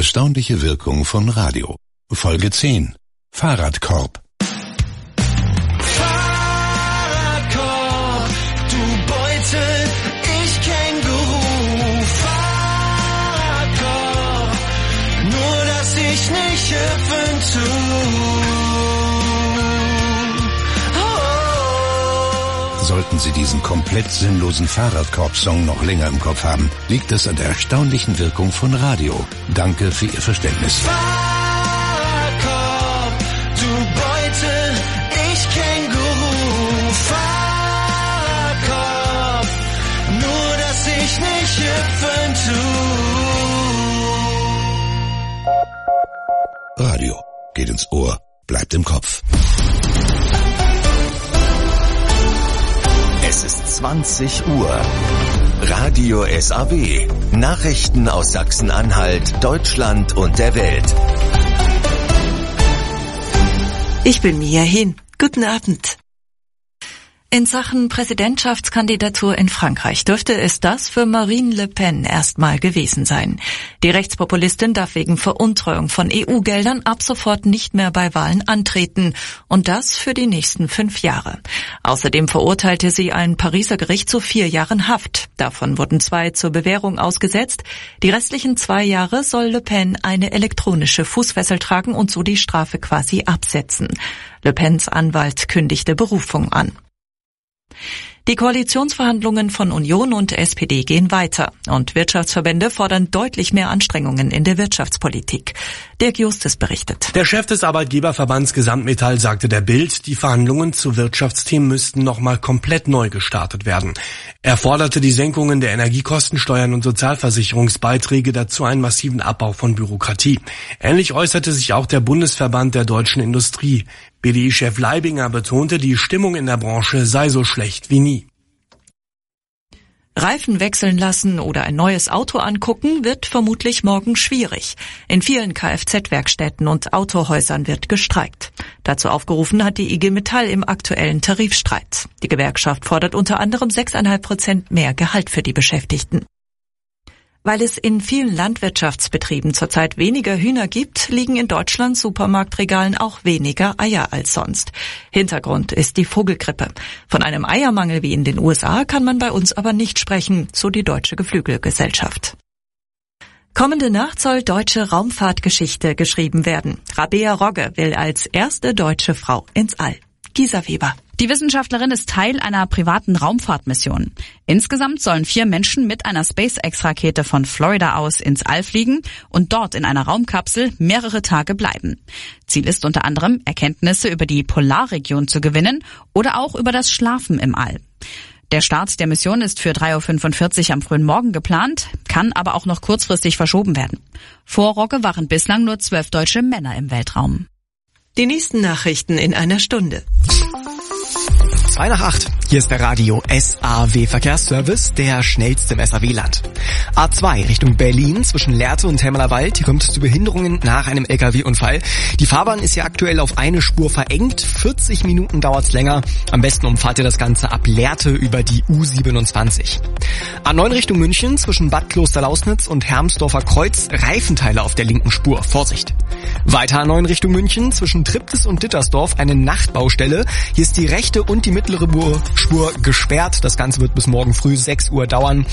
Erstaunliche Wirkung von Radio. Folge 10. Fahrradkorb. Fahrradkorb, du Beutel, ich Känguru. Fahrradkorb, nur dass ich nicht hüpfen tu. Sollten Sie diesen komplett sinnlosen Fahrradkorb-Song noch länger im Kopf haben, liegt es an der erstaunlichen Wirkung von Radio. Danke für Ihr Verständnis. Fahrradkorb, du Beutel, ich Känguru. Fahrradkorb, nur dass ich nicht hüpfen tu. Radio geht ins Ohr, bleibt im Kopf. Es ist 20 Uhr. Radio SAW. Nachrichten aus Sachsen-Anhalt, Deutschland und der Welt. Ich bin Mia Hin. Guten Abend. In Sachen Präsidentschaftskandidatur in Frankreich dürfte es das für Marine Le Pen erstmal gewesen sein. Die Rechtspopulistin darf wegen Veruntreuung von EU-Geldern ab sofort nicht mehr bei Wahlen antreten. Und das für die nächsten 5 Jahre. Außerdem verurteilte sie ein Pariser Gericht zu 4 Jahren Haft. Davon wurden 2 zur Bewährung ausgesetzt. Die restlichen 2 Jahre soll Le Pen eine elektronische Fußfessel tragen und so die Strafe quasi absetzen. Le Pens Anwalt kündigte Berufung an. Die Koalitionsverhandlungen von Union und SPD gehen weiter und Wirtschaftsverbände fordern deutlich mehr Anstrengungen in der Wirtschaftspolitik. Dirk Justus berichtet. Der Chef des Arbeitgeberverbands Gesamtmetall sagte der Bild, die Verhandlungen zu Wirtschaftsthemen müssten nochmal komplett neu gestartet werden. Er forderte die Senkungen der Energiekosten, Steuern und Sozialversicherungsbeiträge, dazu einen massiven Abbau von Bürokratie. Ähnlich äußerte sich auch der Bundesverband der deutschen Industrie. BDI-Chef Leibinger betonte, die Stimmung in der Branche sei so schlecht wie nie. Reifen wechseln lassen oder ein neues Auto angucken wird vermutlich morgen schwierig. In vielen Kfz-Werkstätten und Autohäusern wird gestreikt. Dazu aufgerufen hat die IG Metall im aktuellen Tarifstreit. Die Gewerkschaft fordert unter anderem 6,5% mehr Gehalt für die Beschäftigten. Weil es in vielen Landwirtschaftsbetrieben zurzeit weniger Hühner gibt, liegen in Deutschlands Supermarktregalen auch weniger Eier als sonst. Hintergrund ist die Vogelgrippe. Von einem Eiermangel wie in den USA kann man bei uns aber nicht sprechen, so die Deutsche Geflügelgesellschaft. Kommende Nacht soll deutsche Raumfahrtgeschichte geschrieben werden. Rabea Rogge will als erste deutsche Frau ins All. Gisa Weber. Die Wissenschaftlerin ist Teil einer privaten Raumfahrtmission. Insgesamt sollen 4 Menschen mit einer SpaceX-Rakete von Florida aus ins All fliegen und dort in einer Raumkapsel mehrere Tage bleiben. Ziel ist unter anderem, Erkenntnisse über die Polarregion zu gewinnen oder auch über das Schlafen im All. Der Start der Mission ist für 3:45 Uhr am frühen Morgen geplant, kann aber auch noch kurzfristig verschoben werden. Vor Rogge waren bislang nur 12 deutsche Männer im Weltraum. Die nächsten Nachrichten in einer Stunde. 2 nach 8. Hier ist der Radio SAW Verkehrsservice, der schnellste im SAW-Land. A2 Richtung Berlin zwischen Lehrte und Helmerlerwald. Hier kommt es zu Behinderungen nach einem LKW-Unfall. Die Fahrbahn ist hier aktuell auf eine Spur verengt. 40 Minuten dauert es länger. Am besten umfahrt ihr das Ganze ab Lehrte über die U27. A9 Richtung München zwischen Bad Klosterlausnitz und Hermsdorfer Kreuz. Reifenteile auf der linken Spur. Vorsicht! Weiter A9 Richtung München zwischen Triptis und Dittersdorf eine Nachtbaustelle. Hier ist die rechte und die mittlere Spur gesperrt. Das Ganze wird bis morgen früh 6 Uhr dauern.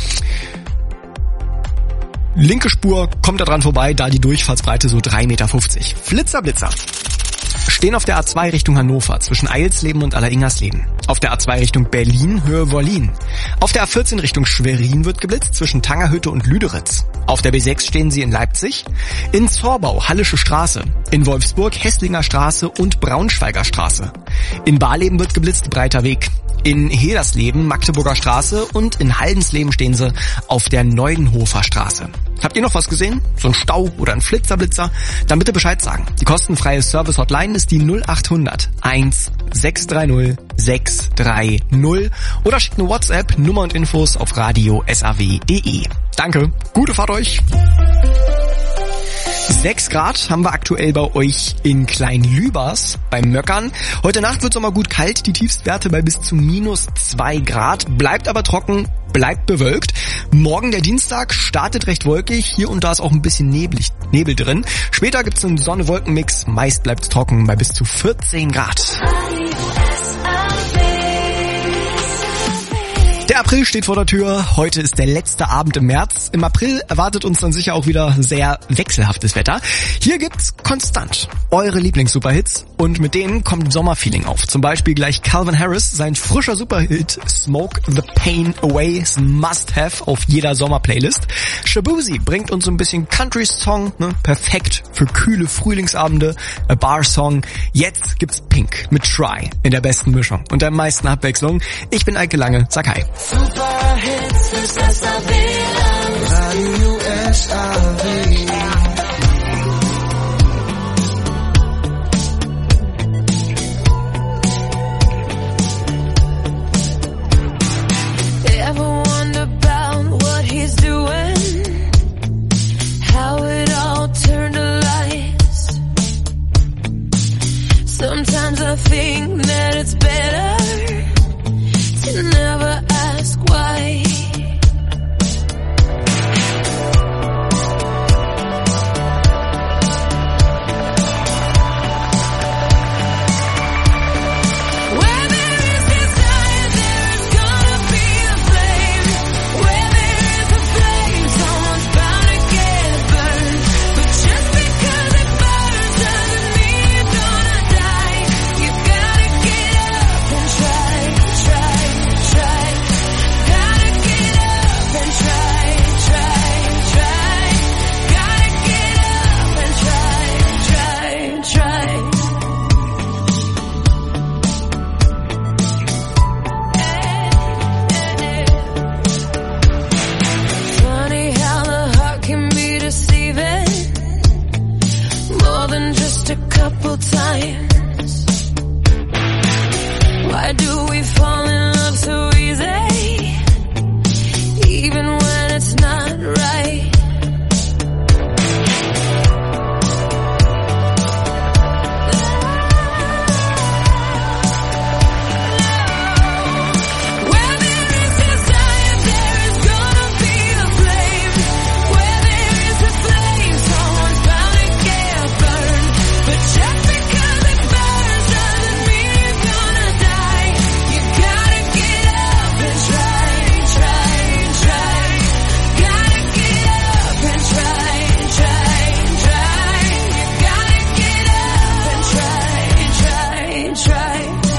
Linke Spur kommt da dran vorbei, da die Durchfahrtsbreite so 3,50 Meter. Flitzer, Blitzer. Stehen auf der A2 Richtung Hannover zwischen Eilsleben und Alleringhersleben. Auf der A2 Richtung Berlin, Höhe Wollin. Auf der A14 Richtung Schwerin wird geblitzt zwischen Tangerhütte und Lüderitz. Auf der B6 stehen sie in Leipzig. In Zorbau, Hallische Straße. In Wolfsburg, Hässlinger Straße und Braunschweiger Straße. In Barleben wird geblitzt, Breiter Weg. In Hedersleben, Magdeburger Straße und in Haldensleben stehen sie auf der Neudenhofer Straße. Habt ihr noch was gesehen? So ein Stau oder ein Flitzerblitzer? Dann bitte Bescheid sagen. Die kostenfreie Service-Hotline ist die 0800 1630 630 oder schickt eine WhatsApp, Nummer und Infos auf radiosaw.de. Danke, gute Fahrt euch! 6 Grad haben wir aktuell bei euch in Klein-Lübers beim Möckern. Heute Nacht wird es aber gut kalt, die Tiefstwerte bei bis zu -2 Grad. Bleibt aber trocken, bleibt bewölkt. Morgen der Dienstag startet recht wolkig, hier und da ist auch ein bisschen Nebel drin. Später gibt's einen Sonne-Wolken-Mix, meist bleibt's trocken bei bis zu 14 Grad. Der April steht vor der Tür, heute ist der letzte Abend im März. Im April erwartet uns dann sicher auch wieder sehr wechselhaftes Wetter. Hier gibt's konstant eure Lieblings-Superhits und mit denen kommt Sommerfeeling auf. Zum Beispiel gleich Calvin Harris, sein frischer Superhit Smoke the Pain Away ist ein Must-Have auf jeder Sommerplaylist. Shaboozey bringt uns so ein bisschen Country-Song, perfekt für kühle Frühlingsabende, a Bar-Song. Jetzt gibt's Pink mit Try in der besten Mischung und der meisten Abwechslung. Ich bin Eike Lange, sag hi. Superhits fürs SAW-Land. Radio SAW. Sometimes I think that it's better to never ask why. Why do we fall in love so easy, even when it's not right? Where there is desire, there is gonna be a flame. Where there is a flame, someone's bound to get burned. But just because it burns doesn't mean you're gonna die. You gotta get up and try, try, try. Gotta get up and try, try, try. You gotta get up and try, try, try.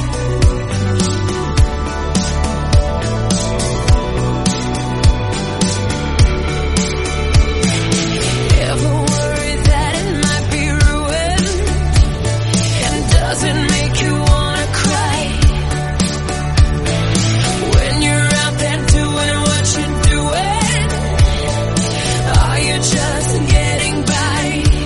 Ever worried that it might be ruined and doesn't make you wanna cry? When you're out there doing what you're doing, are you just getting by?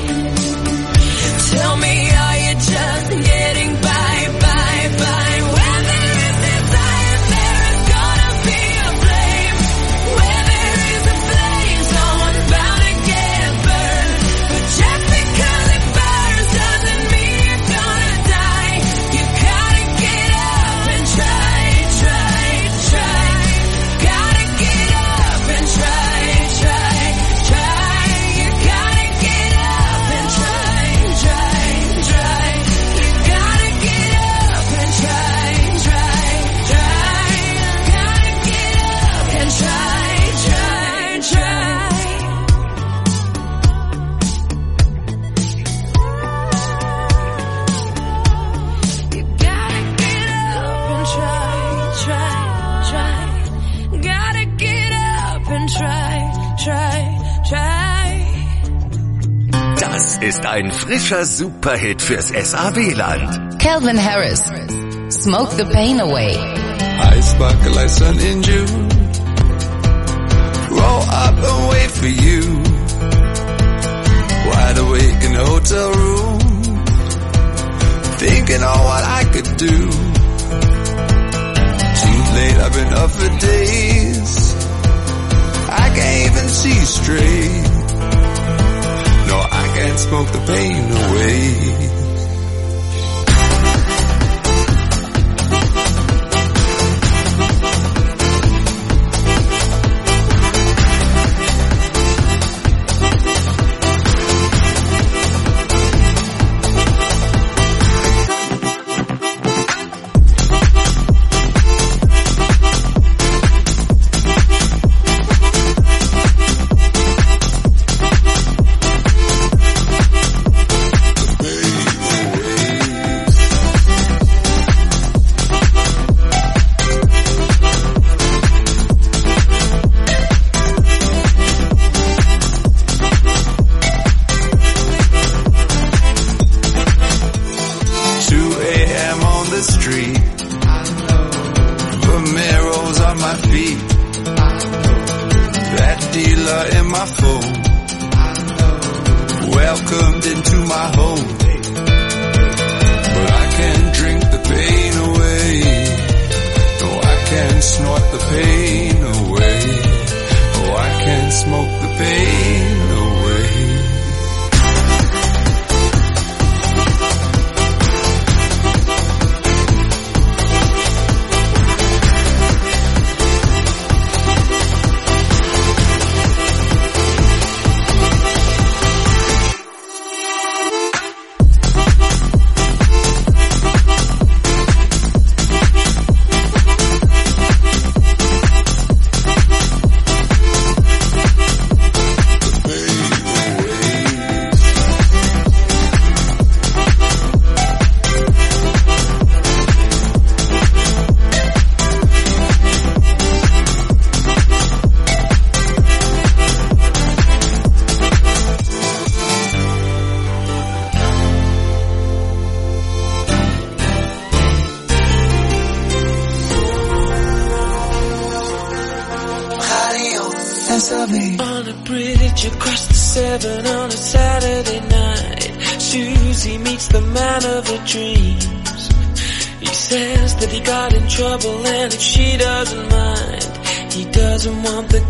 Tell me, are you just getting by, by, by? Where there is desire, there is gonna be a flame. Where there is a flame, someone's bound to get burned. But just because it burns doesn't mean you're gonna die. You gotta get up and try, try, try. Gotta get up and try, try, try. You gotta get up and try, try, try. You gotta get up and try, try, try. Gotta get up and try, try, try. You gotta get up and try, try, try. Gotta get up and try, try, try. Das ist ein frischer Superhit fürs SAW-Land. Calvin Harris, Smoke the Pain Away. I sparkle like sun in June. Roll up and wait for you. Wide awake in a hotel room, thinking on what I could do. Too late, I've been up for days. I can't even see straight. No, I can't smoke the pain away. On a bridge across the Severn on a Saturday night, Susie meets the man of her dreams. He says that he got in trouble and if she doesn't mind, he doesn't want the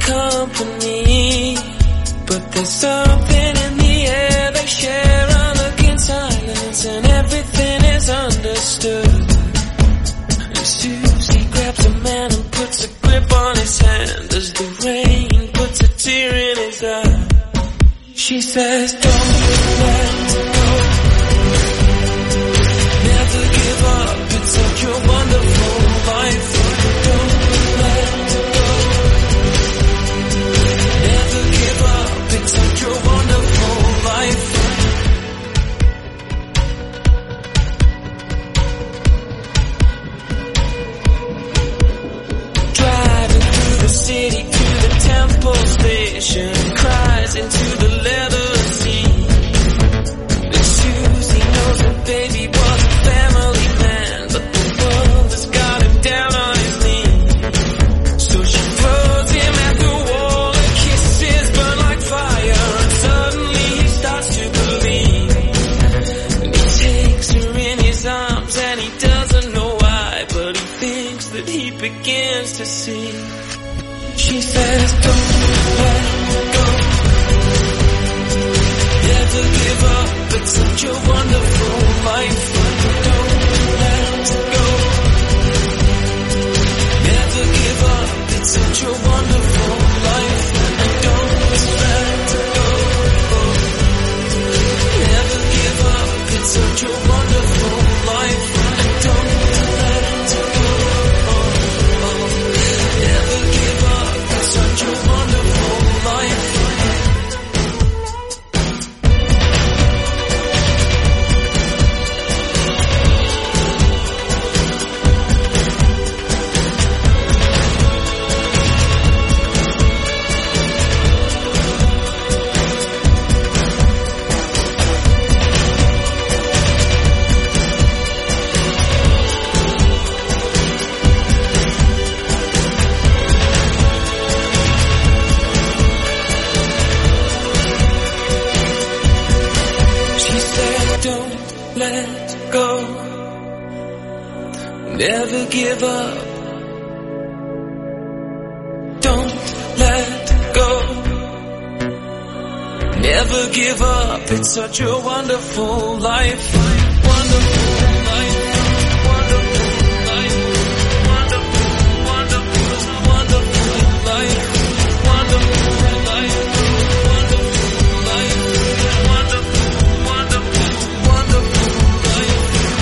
company. But there's something in the air, they share a look in silence and everything is understood. And Susie grabs a man and puts a grip on his hand as the rain puts a tear in his eye. She says, don't let go, never give up, it's such a wonderful life. Don't let go, never give up, it's such a wonderful life. Driving through the city to the Temple Station, cries into the leather seat. And Susie knows that baby was a family man, but the world has got him down on his knees. So she throws him at the wall, her kisses burn like fire, and suddenly he starts to believe. And he takes her in his arms and he doesn't know why, but he thinks that he begins to see. She says, don't let go, never give up, it's such a wonderful life. Don't let go, never give up, it's such a wonderful life. Don't let go, never give up, it's such a wonderful life. Don't let go, never give up, it's such a wonderful life. She said, don't let go, never give up. Don't let go, never give up. It's such a wonderful life. Wonderful life. Wonderful life. Wonderful, wonderful, wonderful life. Wonderful life. Wonderful life. Wonderful, wonderful, wonderful life.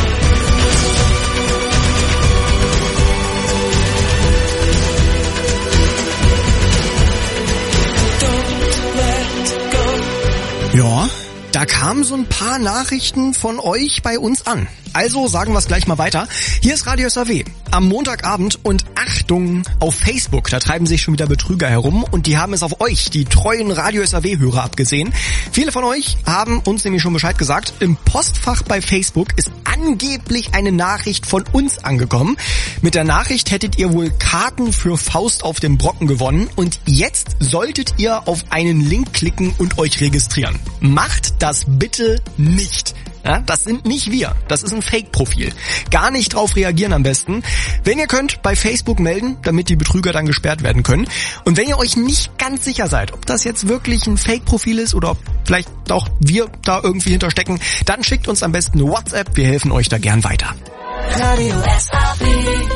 Ja, da kamen so ein paar Nachrichten von euch bei uns an. Also sagen wir es gleich mal weiter. Hier ist Radio SAW am Montagabend und Achtung, auf Facebook, da treiben sich schon wieder Betrüger herum und die haben es auf euch, die treuen Radio SAW-Hörer, abgesehen. Viele von euch haben uns nämlich schon Bescheid gesagt, im Postfach bei Facebook ist angeblich eine Nachricht von uns angekommen. Mit der Nachricht hättet ihr wohl Karten für Faust auf dem Brocken gewonnen und jetzt solltet ihr auf einen Link klicken und euch registrieren. Macht das bitte nicht. Ja, das sind nicht wir. Das ist ein Fake-Profil. Gar nicht drauf reagieren am besten. Wenn ihr könnt, bei Facebook melden, damit die Betrüger dann gesperrt werden können. Und wenn ihr euch nicht ganz sicher seid, ob das jetzt wirklich ein Fake-Profil ist oder ob vielleicht auch wir da irgendwie hinterstecken, dann schickt uns am besten eine WhatsApp. Wir helfen euch da gern weiter. Radio SAW.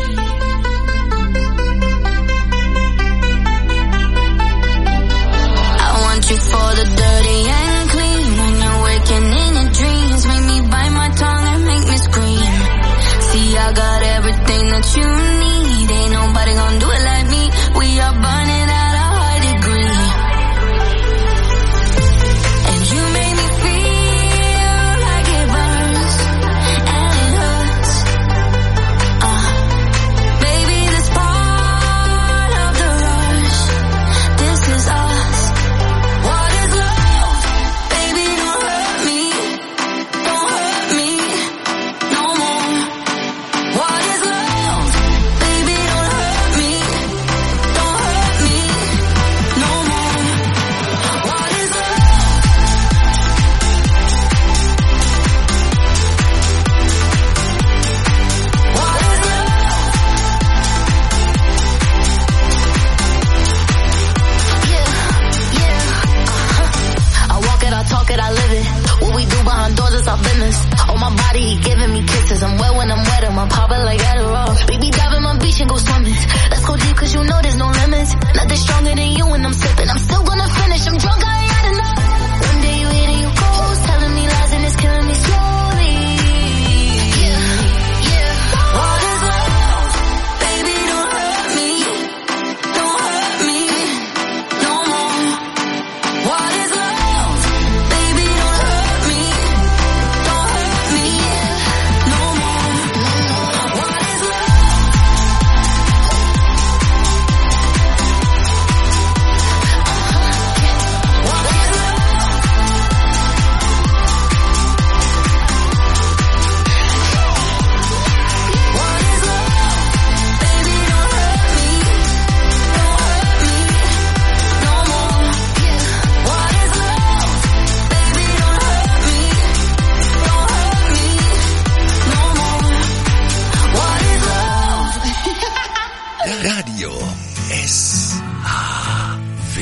I want you for the dirty and clean. When you're waking in your dreams, make me bite my tongue and make me scream. See, I got everything that you need. Ain't nobody gonna do it like me. We are burning at a high degree. And you make me feel like it burns and it hurts. Baby, this part of the rush. This is us. What is love? Baby, don't hurt me. Don't hurt me no more. What is love? Baby, don't hurt me. Don't hurt me no more. What is love? What is love? I walk it, I talk it, I live it. What we do behind doors is our business. On my body, he giving me kisses. I'm wet when I'm wet, I'm popping like Adderall. We be diving my beach and go swimming. Let's go deep cause you know there's no limits. Nothing stronger than you when I'm sipping. I'm still gonna finish, I'm drunk, I ain't had enough. One day you hit and you ghost, telling me lies and it's killing me slowly. What is love? Baby, don't hurt me. Don't hurt me no more. What is love? Baby, don't hurt me. Don't hurt me no more. What is love? What is love? What is love? Baby, don't hurt me. Don't hurt me no more. What is love? Baby, don't hurt me. Don't hurt me no more. What is love? Radio SAW.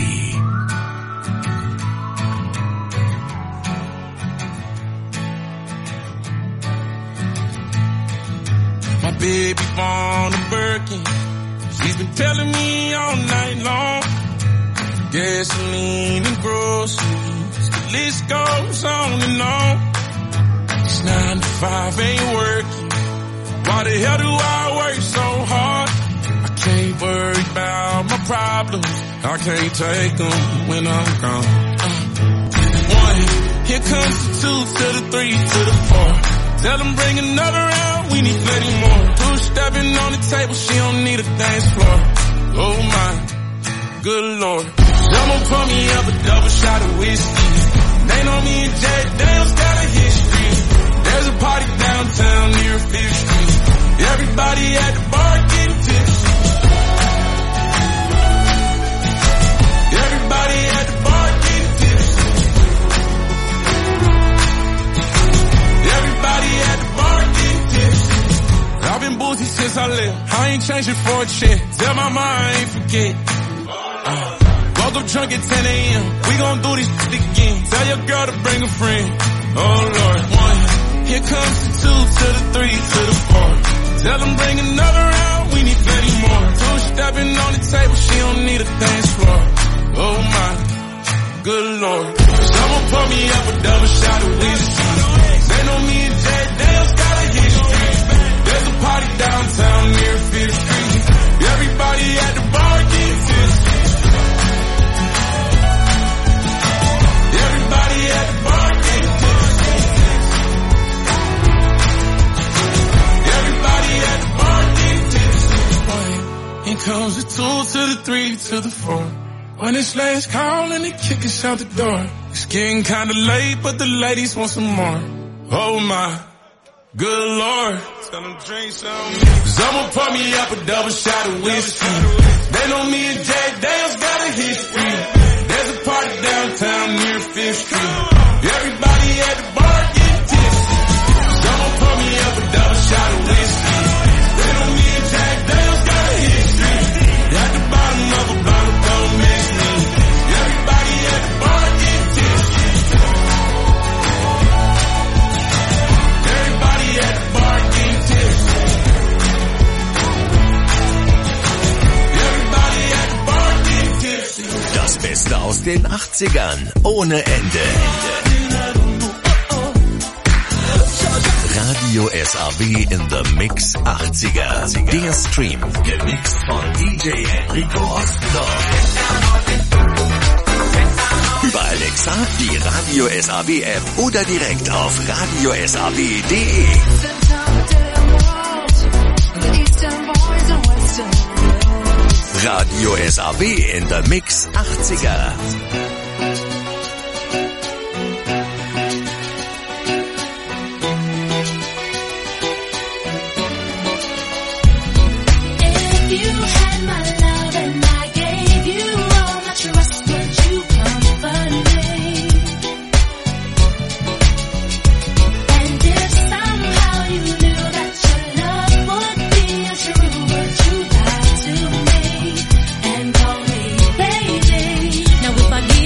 My baby born a Birkin. She's been telling me all night long. Gasoline and groceries. The list goes on and on. This 9 to 5 ain't working. Why the hell do I work so hard? I can't worry about my problems. I can't take them when I'm gone. 1, here comes the 2 to the 3 to the 4. Tell them bring another round, we need plenty more. 2 stepping on the table, she don't need a dance floor. Oh my, good lord. Someone pour me up a double shot of whiskey. They know me and Jack Daniels got a history. There's a party downtown near 5th Street. Everybody at the bar getting tipsy. Everybody at the bar getting tipsy. Everybody at the bar getting tipsy. I've been boozy since I left. I ain't changing for a check. Tell my mind I ain't forget. Woke Woke up drunk at 10 a.m. We gon' do this shit again. Tell your girl to bring a friend. Oh Lord, 1. Here comes the 2 to the 3 to the 4. Tell them bring another round. We need plenty more. 2 stepping on the table. She don't need a dance floor. Oh my, good Lord. Someone pour me up a double shot of whiskey. They know me and Jay Dale's got a history. There's a party downtown near 5th Street. Everybody at the bar getting tipsy. Everybody at the bar getting tipsy. Everybody at the bar getting tipsy. Here comes the 2 to the 3 to the 4. When it's last call and they kick us out the door. It's getting kinda late, but the ladies want some more. Oh my, good Lord. Tell them drink some. Someone pour me up a double shot of whiskey. They know me and Jack Dale's got a history. There's a party downtown near 5th Street. Everybody at the bar getting tipsy. Someone pour me up a double shot of whiskey. They know me and Jack Dale's got a history. At the bottom of a bottle, don't miss me. Everybody at the bar getting tipsy. Everybody at the bar getting tipsy. Everybody at the bar getting tipsy. Das Beste aus den 80ern, ohne Ende. Radio SAW in the Mix 80er. Der Stream, gemixt von DJ Enrico Ostendorf. Über Alexa, die Radio SAW App oder direkt auf radiosaw.de. Radio SAW in the Mix 80er. Now if I give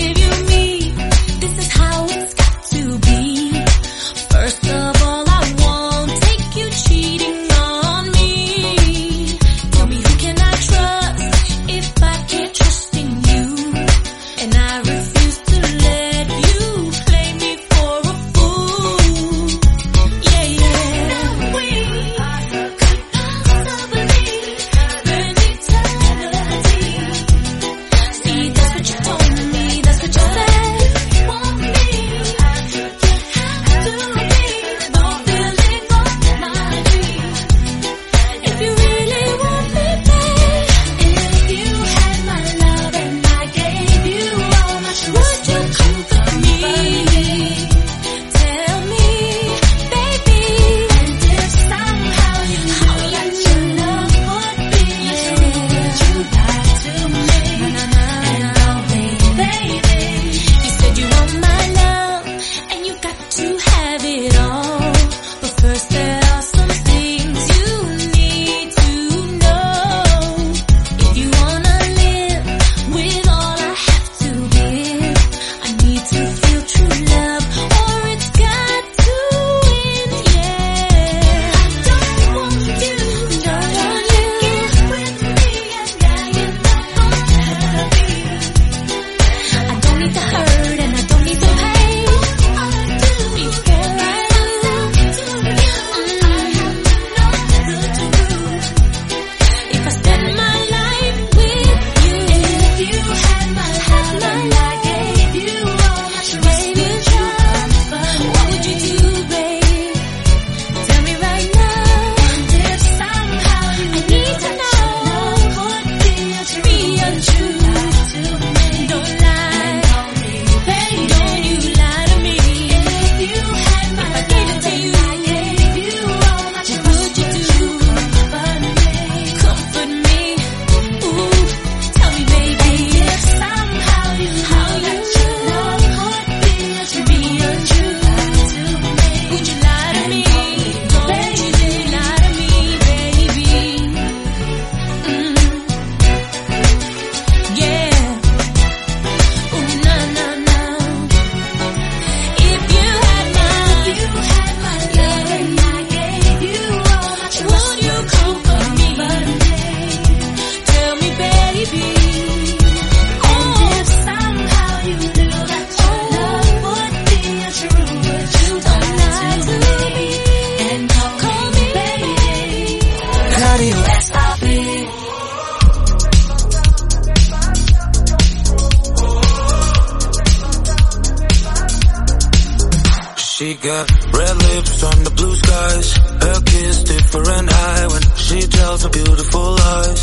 She got red lips on the blue skies. Her kiss different high when she tells her beautiful lies.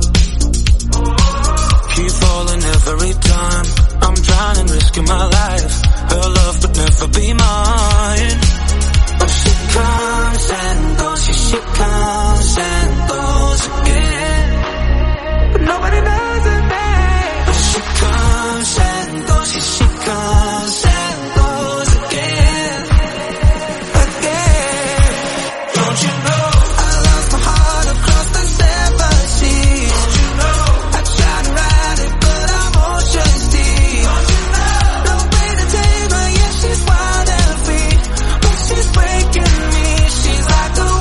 Keep falling every time. I'm trying and risking my life. Her love would never be mine. But she comes and goes, she comes and goes again. But nobody knows her name. But she comes and goes, she comes and goes again. Again. Don't you know I lost my heart across the seven seas? Don't you know I tried to ride it but I'm ocean's deep? Don't you know no way to tame her, yeah she's wild and free, but she's breaking me, she's like the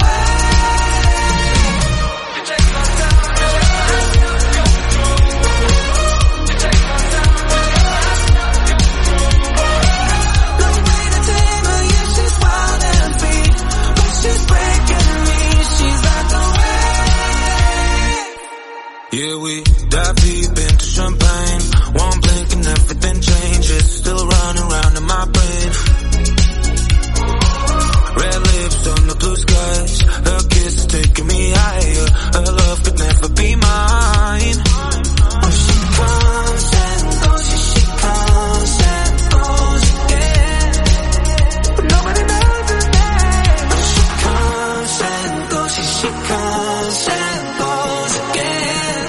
wave. You take my time, you take my time, no way to tame her, yeah she's wild and free, but she's breaking me, she's like the wave. Yeah, we dive deep into champagne. One blink and everything changes. Still running around in my brain. Red lips on the blue skies. Her kiss is taking me higher. Her love could never be mine. Oh, she comes and goes, yeah, she comes and goes again. But nobody knows her name. Oh, she comes and goes, yeah, she comes and goes again.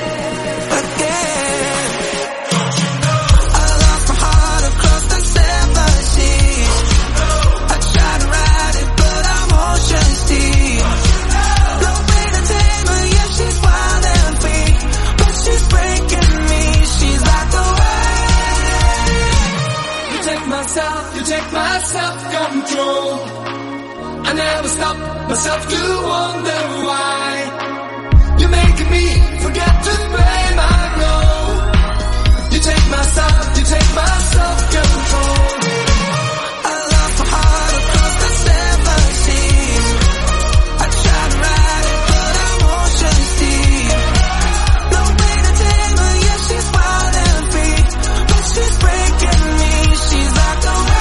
Again. I lost my heart across the seven seas. I tried to ride it but I'm ocean's deep. No way to tame her, yeah she's wild and free, but she's breaking me, she's like the wave. You take my self-control. I never stop myself to wonder why. You're making me forget to pay my role. You take my self-control. I lost my heart across the seven seas. I tried to ride it but I'm ocean's deep. No way to tame her, yeah she's wild and free, but she's breaking me, she's like the wave.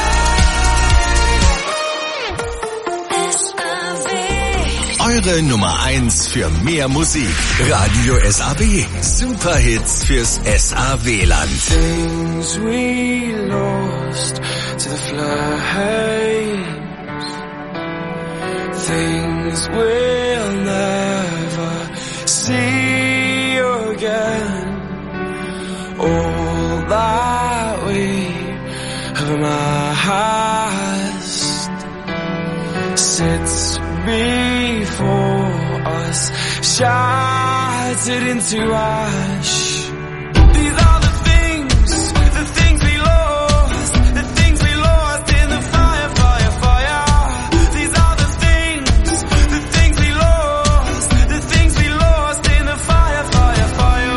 Eure Nummer 1 für mehr Musik. Radio SAW. Superhits fürs SAW-Land. Things we lost to the flames. Things we'll never see again. All that we have amassed sits before us, shattered into ash. These are the things we lost, the things we lost in the fire, fire, fire. These are the things we lost, the things we lost in the fire, fire, fire.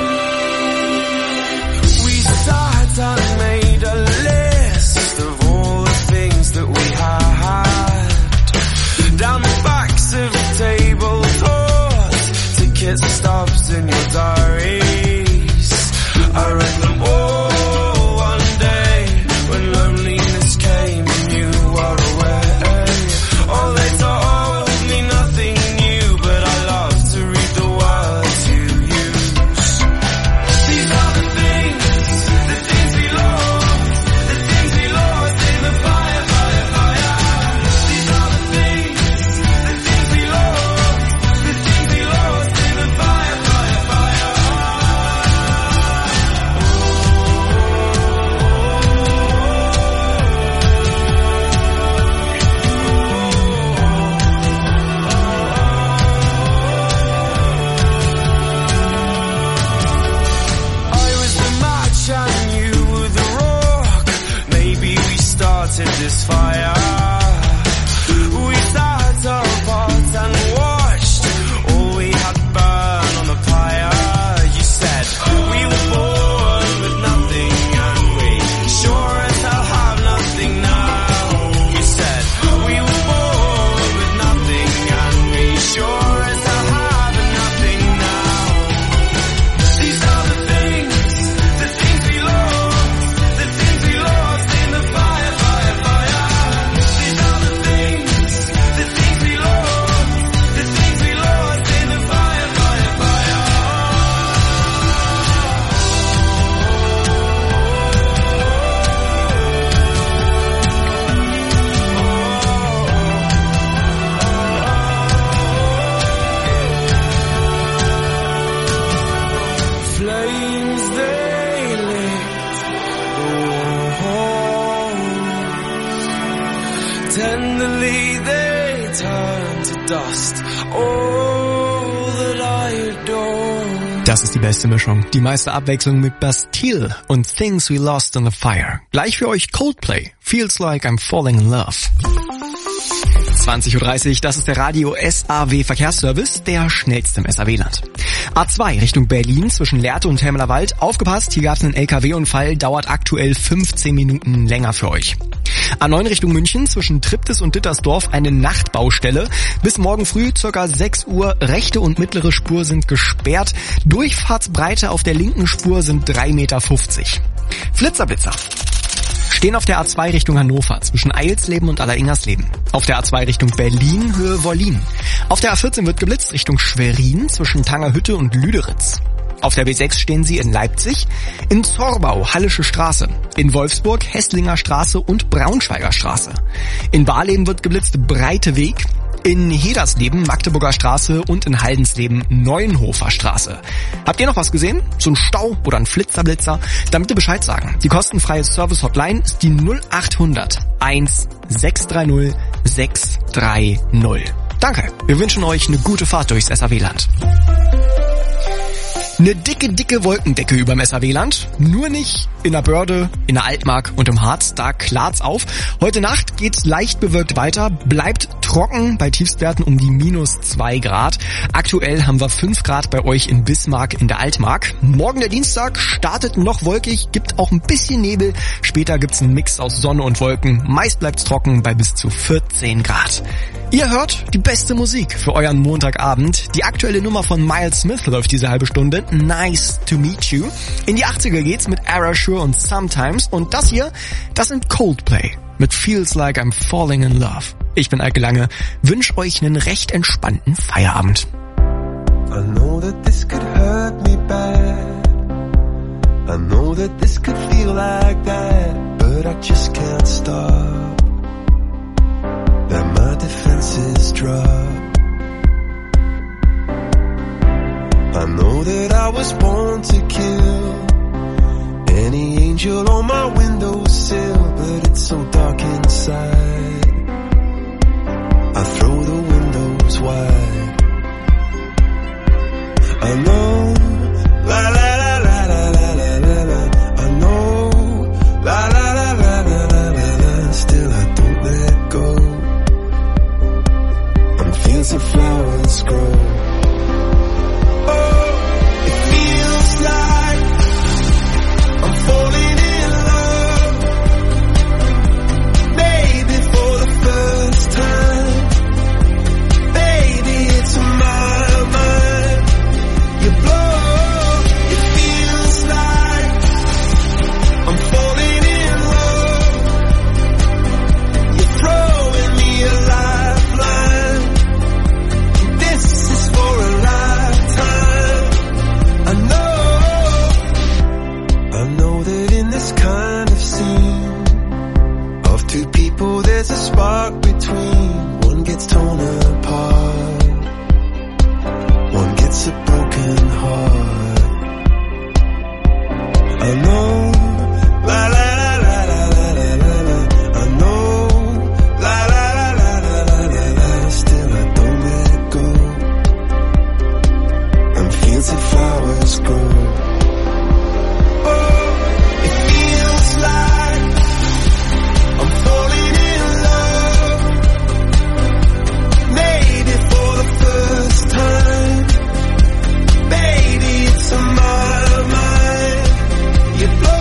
We sat and made a list of all the things that we had. Down the backs of tables, horse, ticket stubs in your diaries. I read them all one day when loneliness came and you were away. Oh, they told me nothing new, but I love to read the words you use. These are the things we lost, the things we lost in the fire, fire, fire. These are the things we lost, the things we lost in the fire, fire, fire. I was the match and you were the rock. Maybe we started this fire. We sat apart and watched all we had burn on the pyre. You said we were born with nothing and we sure as hell have nothing now. You said we were born with nothing and we sure as hell have nothing now. These are the things we lost, the things we lost in the fire, fire, fire. Tenderly they turn to dust. All that I adore. Das ist die beste Mischung. Die meiste Abwechslung mit Bastille und Things We Lost in the Fire. Gleich für euch Coldplay. Feels Like I'm Falling in Love. 20.30 Uhr, das ist der Radio SAW Verkehrsservice, der schnellste im SAW-Land. A2 Richtung Berlin zwischen Lehrte und Helmlerwald. Aufgepasst, hier gab es einen LKW-Unfall, dauert aktuell 15 Minuten länger für euch. A9 Richtung München zwischen Triptis und Dittersdorf eine Nachtbaustelle. Bis morgen früh ca. 6 Uhr, rechte und mittlere Spur sind gesperrt. Durchfahrtsbreite auf der linken Spur sind 3,50 Meter. Flitzer. Stehen auf der A2 Richtung Hannover zwischen Eilsleben und Alleringers-Leben. Auf der A2 Richtung Berlin, Höhe Wollin. Auf der A14 wird geblitzt Richtung Schwerin zwischen Tangerhütte und Lüderitz. Auf der B6 stehen sie in Leipzig, in Zorbau, Hallische Straße, in Wolfsburg, Hesslinger Straße und Braunschweiger Straße. In Barleben wird geblitzt Breite Weg, in Hedersleben, Magdeburger Straße und in Haldensleben, Neuenhofer Straße. Habt ihr noch was gesehen? So ein Stau oder ein Flitzerblitzer? Dann bitte Bescheid sagen. Die kostenfreie Service-Hotline ist die 0800 1630 630. Danke, wir wünschen euch eine gute Fahrt durchs SAW-Land. Eine dicke Wolkendecke überm SAW-Land, nur nicht in der Börde, in der Altmark und im Harz, da klart's auf. Heute Nacht geht's leicht bewölkt weiter, bleibt trocken bei Tiefstwerten um die -2 Grad. Aktuell haben wir 5 Grad bei euch in Bismarck in der Altmark. Morgen der Dienstag startet noch wolkig, gibt auch ein bisschen Nebel. Später gibt's einen Mix aus Sonne und Wolken. Meist bleibt's trocken bei bis zu 14 Grad. Ihr hört die beste Musik für euren Montagabend. Die aktuelle Nummer von Miles Smith läuft diese halbe Stunde. Nice to meet you. In die 80er geht's mit Erasure und Sometimes. Und das hier, das sind Coldplay mit Feels Like I'm Falling in Love. Ich bin Eike Lange, wünsche euch einen recht entspannten Feierabend. I know that this could hurt me bad. I know that this could feel like that, but I just can't stop. That my defenses drop. I know that I was born to kill any angel on my windowsill, but it's so dark inside. I throw the windows wide. I know, la la la la la la la la la. I know, la la la la la la la la. Still I don't let go. And fields of flowers grow. Oh, it feels like I'm falling in love. Maybe for the first time. Baby, it's my mind. You blow. It feels like I'm falling in love. You're throwing me a lifeline. This is for a lifetime. I know that in this kind of scene of two people there's a spark between. One gets torn apart, one gets a broken heart. I know, la la la la la la la la la. I know, la la la la la la la la. Still I don't let go. And fields of flowers grow. Oh, it feels like I'm falling in love. Maybe for the first time. Baby, it's on my mind. You blow.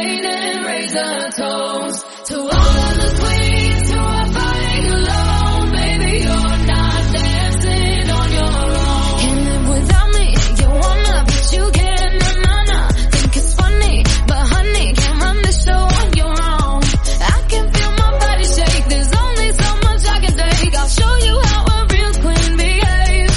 champagne and raise a toast to all of the queens who are fighting alone. Baby, you're not dancing on your own. Can't live without me, you wanna, but you can't, nah. Think it's funny, but honey, can't run the show on your own. I can feel my body shake, there's only so much I can take. I'll show you how a real queen behaves.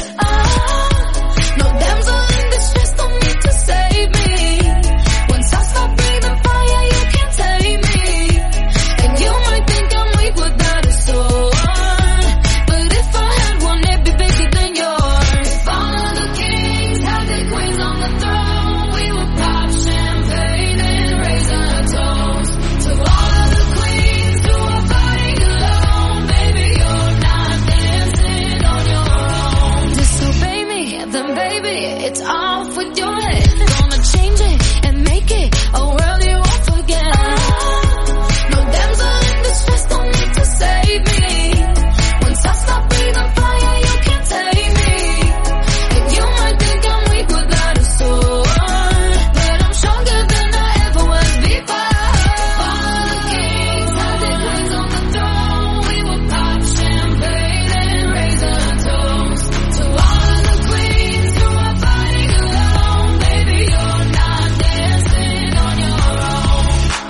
No damsel in distress, don't need to save me. Once I stop breathing fire, you can't tame me. And you might think I'm weak without a sword, but if I had one, it'd be bigger than yours. If all of the kings had their queens on the throne, we would pop champagne and raise a toast to all of the queens who are fighting alone. Baby, you're not dancing on your own. Disobey me, then baby, it's off with your head. Gonna change it and make it a world you won't forget. No damsel in distress, don't need to save me. Once I stop breathing fire, you can't tame me. And you might think I'm weak without a sword, but I'm stronger than I ever was before. All of the kings had their queens on the throne. We would pop champagne and raise a toast to all of the queens who are fighting alone. Baby, you're not dancing on your own.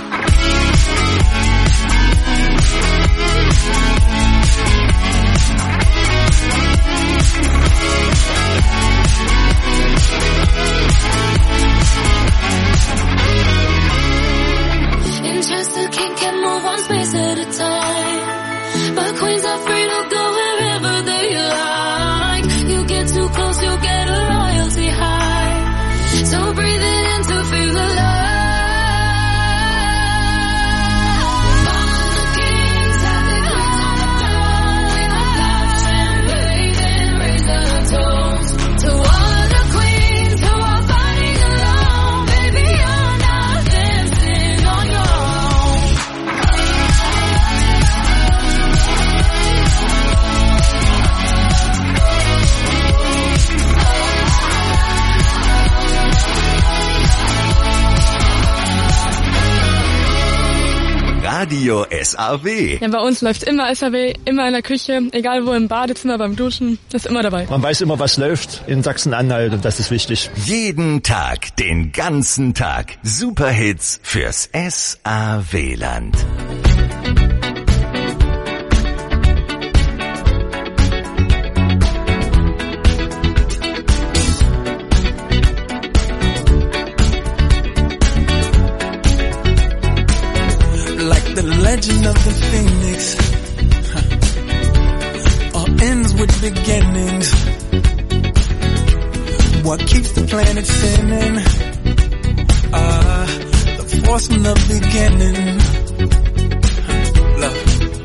In Chester King can move one space at a time, but queens are free to go wherever they like. You get too close, you'll get a royalty high. So breathe it in to feel alive. All of the kings have their queens on the throne. We will pop champagne and raise a toast to all of the queens who are fighting alone. Baby, you're not dancing on your own. Radio SAW. Ja, bei uns läuft immer SAW, immer in der Küche, egal wo, im Badezimmer, beim Duschen, ist immer dabei. Man weiß immer, was läuft in Sachsen-Anhalt und das ist wichtig. Jeden Tag, den ganzen Tag. Superhits fürs SAW-Land. Like the legend of the phoenix, all ends with beginnings. What keeps the planet spinning? The force from the beginning. Love.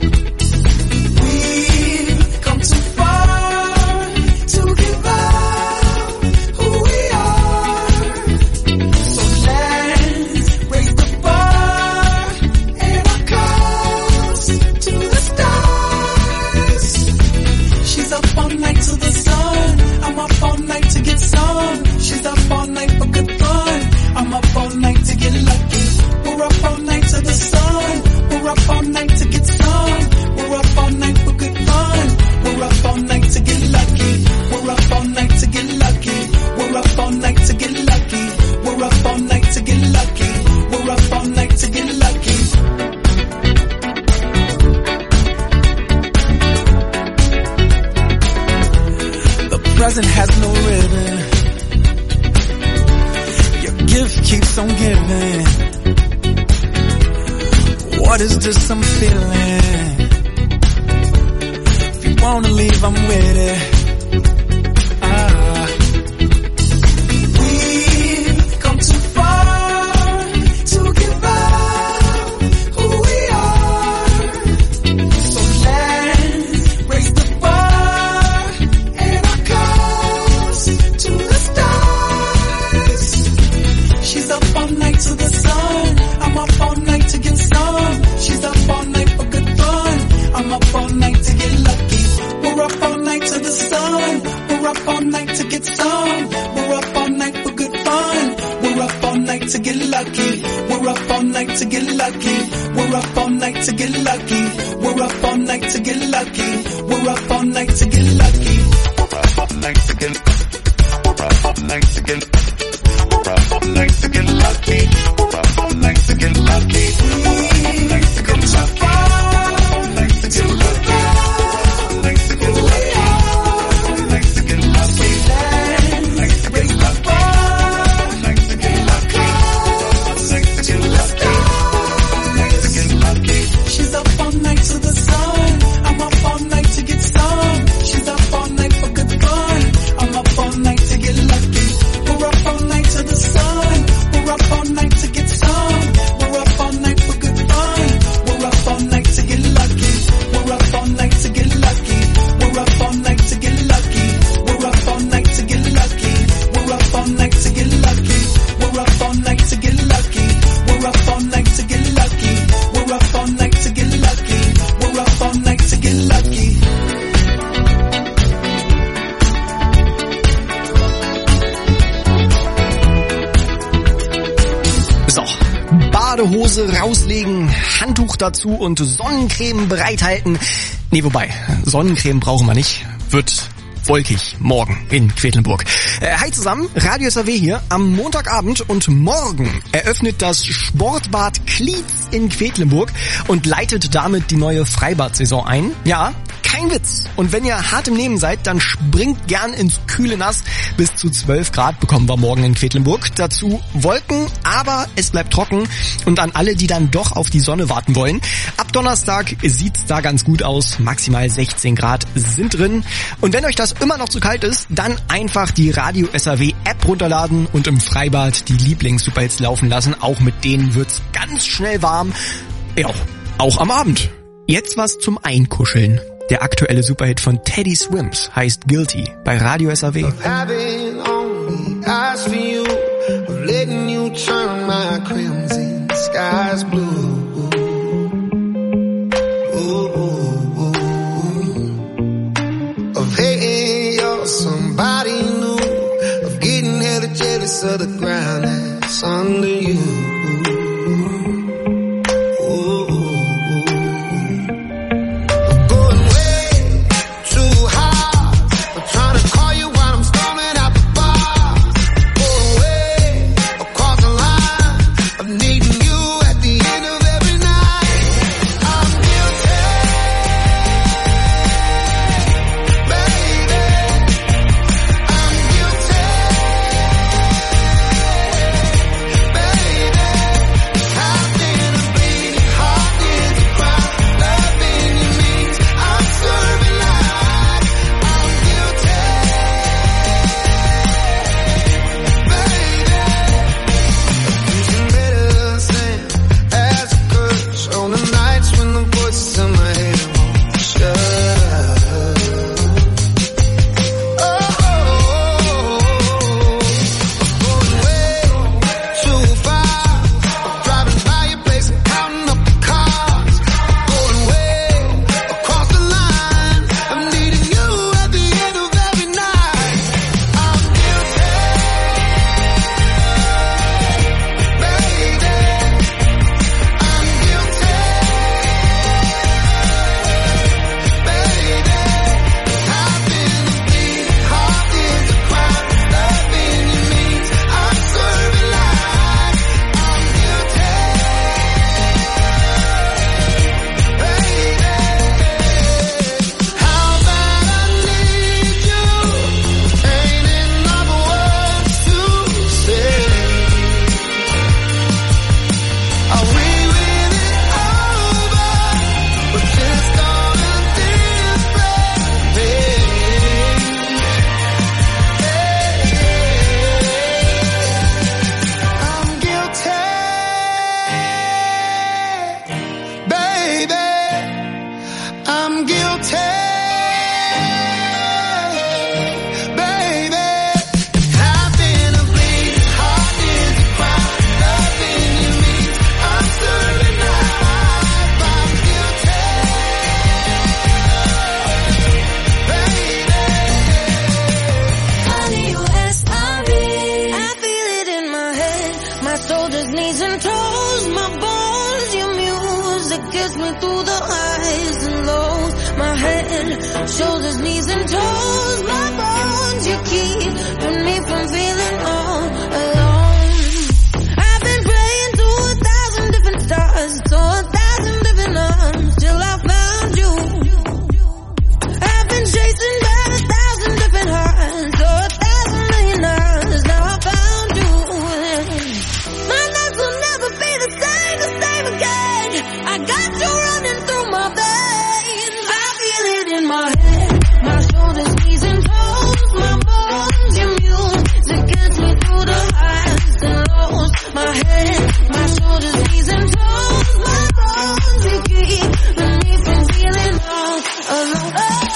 We've come too far to give up who we are. So let's raise the bar and our cause to the stars. She's up all night to the sun. I'm up all night to get some. She's up all night for good fun. I'm up all night to get lucky. We're up all night to the sun. We're up all night to get some. We're up all night for good fun. We're up all night to get lucky. We're up all night to get lucky. We're up all night to get lucky. We're up all night to get lucky. We're up all night to get lucky. The present has no ribbon. Your gift keeps on giving. What is this I'm feeling? If you wanna leave, I'm with it. We've come too far to give up who we are. So let's raise the bar and our cause to the stars. She's up all night to the sun. I'm up all night to get some. She's up all night for good fun. I'm up all night to get lucky. We're up all night to the sun. We're up all night to get some. We're up all night for good fun. We're up all night to get lucky. We're up night to get lucky. We're up all night to get lucky. We're up all night to get lucky. We're up all night to get lucky. We're up all night to get We're up all night to get We're up all night to get lucky. We're up all night to get lucky. We're up all night to get lucky. Badehose rauslegen, Handtuch dazu und Sonnencreme bereithalten. Nee, wobei, Sonnencreme brauchen wir nicht. Wird wolkig morgen in Quedlinburg. Hi zusammen, Radio SAW hier am Montagabend und morgen eröffnet das Sportbad Klietz in Quedlinburg und leitet damit die neue Freibad-Saison ein. Ja, kein Witz. Und wenn ihr hart im Nehmen seid, dann springt gern ins kühle Nass. Bis zu 12 Grad bekommen wir morgen in Quedlinburg. Dazu Wolken, aber es bleibt trocken. Und an alle, die dann doch auf die Sonne warten wollen. Ab Donnerstag sieht's da ganz gut aus. Maximal 16 Grad sind drin. Und wenn euch das immer noch zu kalt ist, dann einfach die Radio SAW App runterladen und im Freibad die Lieblings-Superhits laufen lassen. Auch mit denen wird's ganz schnell warm. Ja, auch am Abend. Jetzt was zum Einkuscheln. Der aktuelle Superhit von Teddy Swims heißt Guilty bei Radio SAW. Of hating you're somebody new, of getting hella jealous of the ground that's under you. Baby gets me through the highs and lows. My head, shoulders, knees and toes. My bones, you keeping me from feeling all alone. I've been praying to 1,000 different stars, to 1,000 different arms, till I found you. I've been chasing by 1,000 different hearts, to 1,000 million hours, now I found you. My nights will never be the same again. I got you running through my veins. I feel it in my head, my shoulders, knees and toes. My bones, your music gets me through the highs and lows. My head, my shoulders, knees and toes. My bones, you keep me from feeling all alone.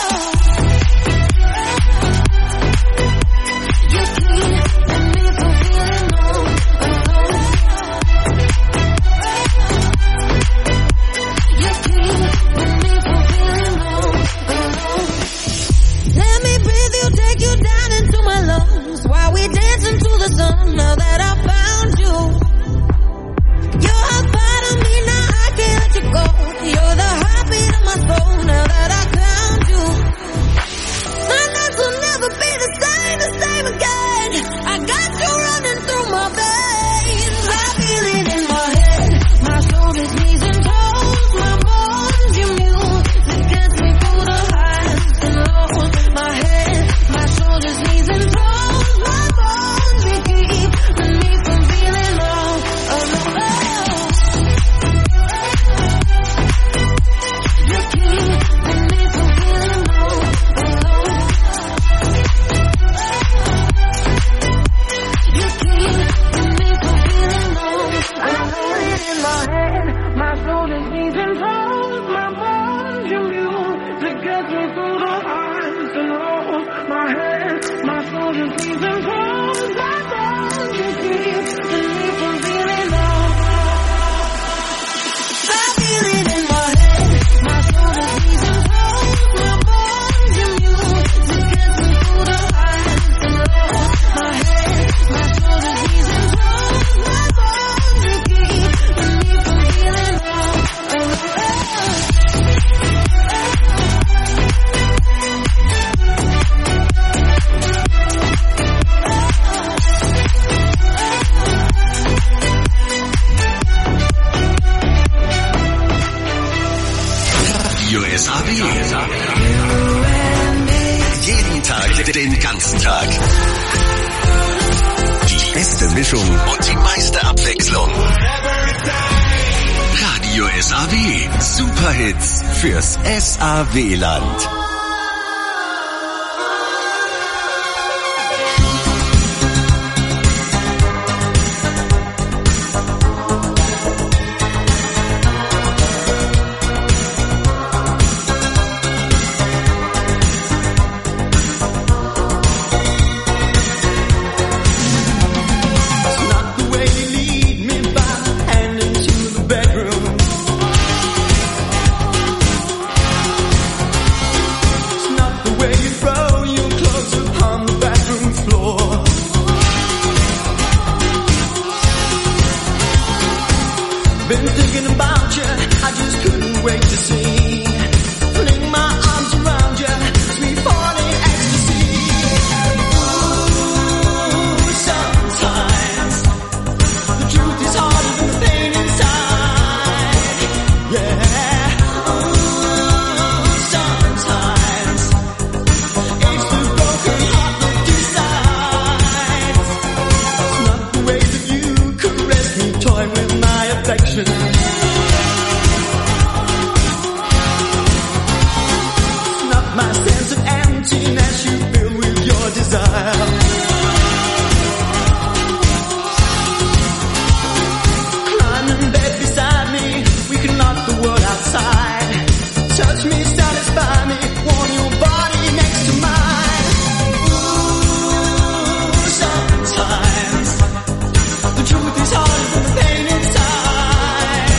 You keep me from feeling all alone. You keep me from feeling all alone. Let me breathe you, take you down into my lungs while we dance into the sun. Now that I found you, you're a part of me, now I can't let you go. You're the heartbeat of my soul. Now that I found you, my nights will never be the same again. I got you running through my veins. I feel it in my head, my shoulders, knees and toes. My bones, your music gets me through the highs and lows. My head, my shoulders, knees and toes. My bones, you keep me from feeling all alone. You keep me from feeling all alone. You keep me from feeling all alone. I feel it in my head, my shoulders, knees and toes. My bones, your music gets me through the highs and lows. My head, my shoulders, knees and toes. My bones, you keep me from feeling all. I feel it in my head, my shoulders, knees and toes. My bones, your music gets me through the highs and lows. My head, my shoulders, knees and toes. My bones, you keep me from feeling all alone. Radio SAW. Jeden Tag, den ganzen Tag. Die beste Mischung und die meiste Abwechslung. Radio SAW. Superhits fürs SAW-Land. The truth is harder than the pain inside.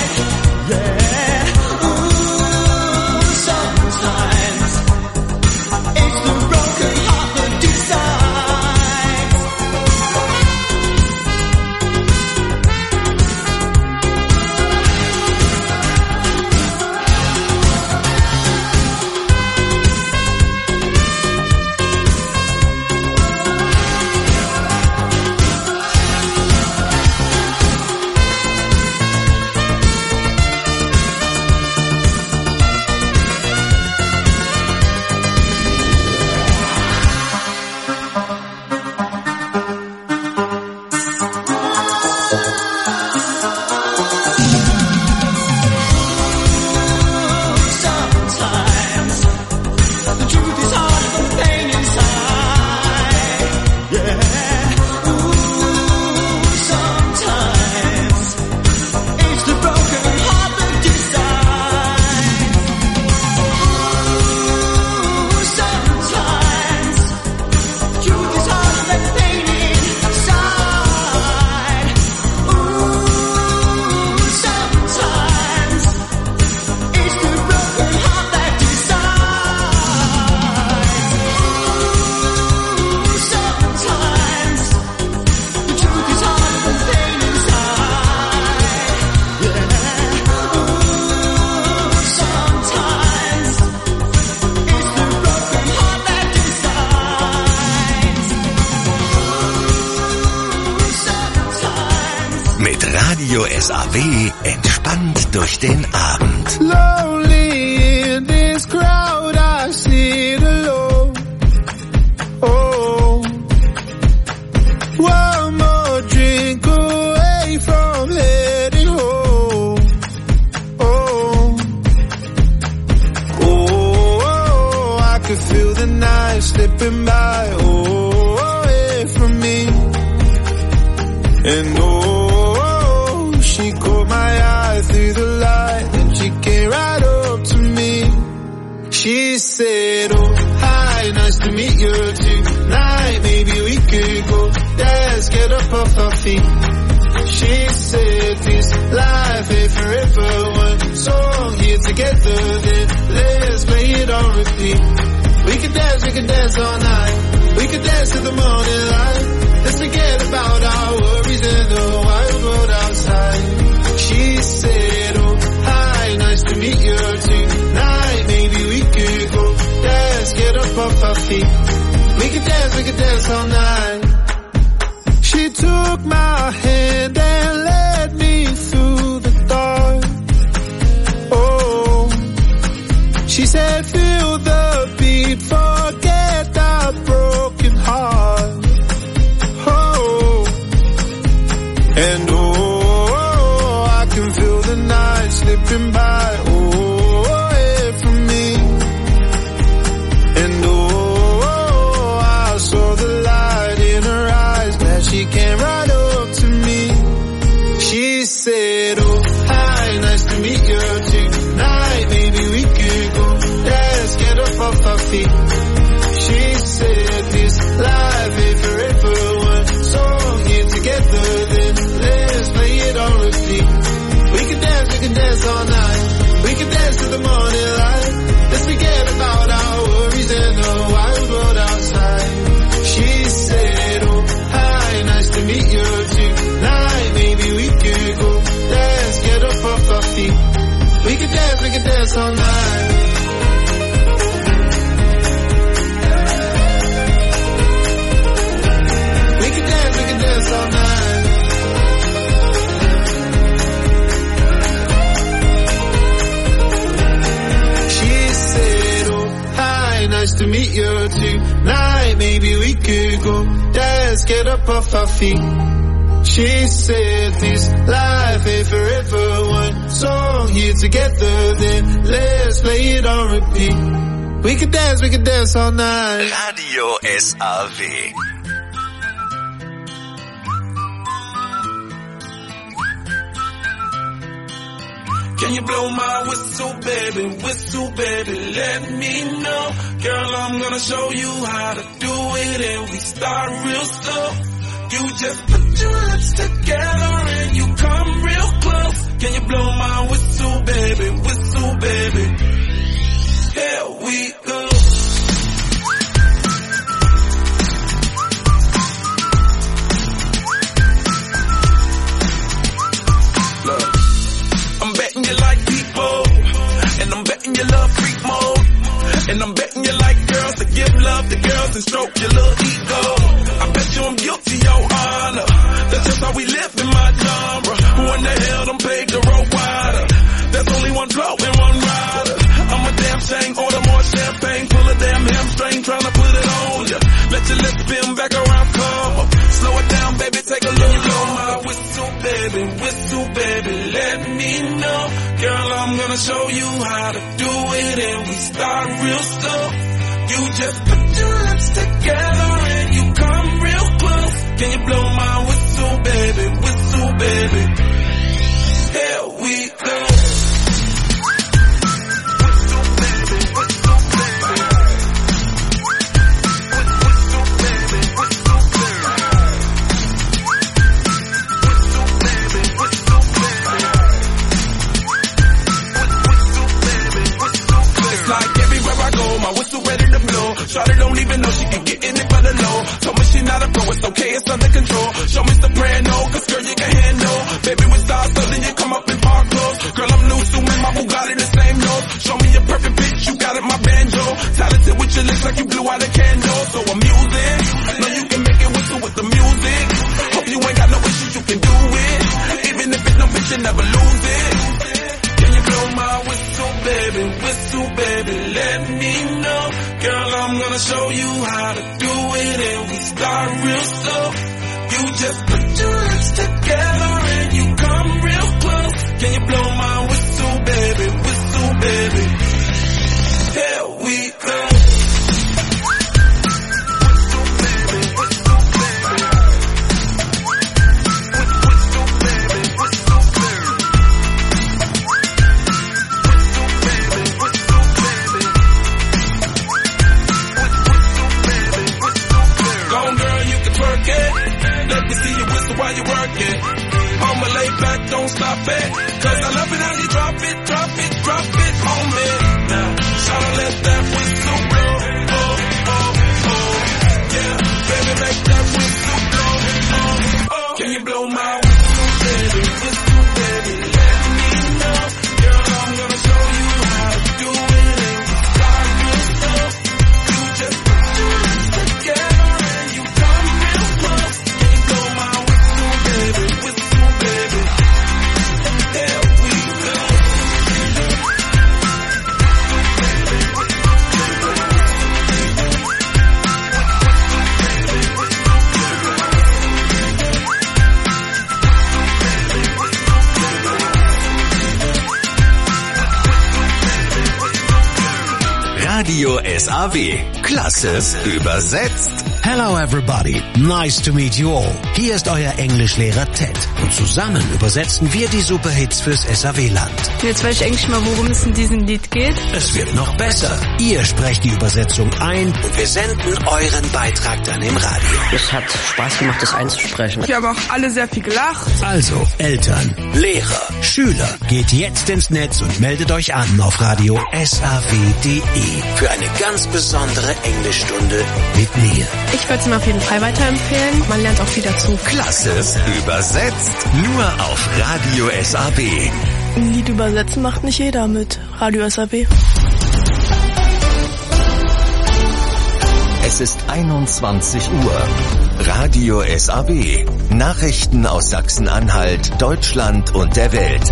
Radio SAW entspannt durch den Abend. Lonely in this crowd, I sit alone. Oh, one more drink away from heading home. Oh, oh, I could feel the night slipping by. Oh, away from me. And oh, she caught my eye through the light, and she came right up to me. She said, oh, hi, nice to meet you tonight. Maybe we could go dance, get up off our feet. She said, this life ain't forever. One song here together, then let's play it on repeat. We could dance all night. We could dance to the morning light. Let's forget about our worries in the wild world outside. She said, oh, hi, nice to meet you tonight. Maybe we could go dance, get up off our feet. We could dance all night. She took my hand and led me through the dark. Oh, she said, feel the beat, forget that broken heart. And oh, I can feel the night slipping by, oh, away from me. And oh, I saw the light in her eyes, glad she came right up to me. She said, oh, hi, nice to meet you tonight. Maybe we could go dance, get up off our feet. She said, this life ain't forever. One song here together, then let's play it on repeat. We can dance all night. We can dance to the morning light. Let's forget about our worries in the wild world outside. She said, oh, hi, nice to meet you tonight. Maybe we could go dance, get up off our feet. We can dance all night. We can dance all night. She said, oh, hi, nice to meet you tonight. Maybe we could go dance, get up off our feet. She said, this life ain't forever. One song here together, then let's play it on repeat. We could dance all night. Radio SAW. Can you blow my whistle, baby, let me know. Girl, I'm gonna show you how to do it, and we start real slow. You just put your lips together and you come real close. Can you blow my whistle, baby, here we go. Look, I'm betting you like people, and I'm betting you love freak mode, and I'm betting you like girls to give love to girls and stroke your little ego. I bet you I'm guilty, your honor. That's just how we live in my genre. Who in the hell done paved the road wider? There's only one blow and one rider. I'm a damn shame, order more champagne, pull a damn hamstring, tryna put it on ya. Let your lips spin back around, come up. Slow it down, baby, take a look. Blow my whistle, baby, let me know. Girl, I'm gonna show you how to do it, and we start real slow. You just put your lips together and you come real close. Can you blow my whistle, baby, here we go. Shawty don't even know she can get in it by the low. Told me she not a pro, it's okay, it's under control. Show me soprano, cause girl you can handle. Baby with stars, so then you come up in park clothes. Girl I'm new, so my Bugatti the same note. Show me your perfect pitch, you got it, my banjo. Talented with your lips like you blew out a candle. So I'm using, know you can make it whistle with the music. Hope you ain't got no issues, you can do it. Even if it's show you how to do it and we start real slow. You just put your lips together and you come real close. Can you blow my whistle, baby, baby? Here we go. While you work it, I'ma lay back, don't stop it, cause I love it how you drop it, drop it, drop it on me. Now, tryna let that whistle blow, oh, oh, oh, yeah, baby, make that whistle blow, oh, oh. Can you blow my whistle, baby, let me know, girl, I'm gonna show you how to do it, and we start real slow. You just put your lips together and you come real close. Can you blow my baby, whistle, baby, there we go. Radio SAW. Klasse übersetzt. Hello everybody, nice to meet you all. Hier ist euer Englischlehrer Ted und zusammen übersetzen wir die Superhits fürs SAW-Land. Jetzt weiß ich eigentlich mal, worum es in diesem Lied geht. Es wird noch besser. Ihr sprecht die Übersetzung ein und wir senden euren Beitrag dann im Radio. Es hat Spaß gemacht, das einzusprechen. Wir haben auch alle sehr viel gelacht. Also, Eltern, Lehrer, Schüler, geht jetzt ins Netz und meldet euch an auf Radio SAW.de für eine ganz besondere Englischstunde mit mir. Ich würde es mir auf jeden Fall weiterempfehlen. Man lernt auch viel dazu. Klasse übersetzt nur auf Radio SAW. Ein Lied übersetzen macht nicht jeder mit Radio SAW. Es ist 21 Uhr. Radio SAW. Nachrichten aus Sachsen-Anhalt, Deutschland und der Welt.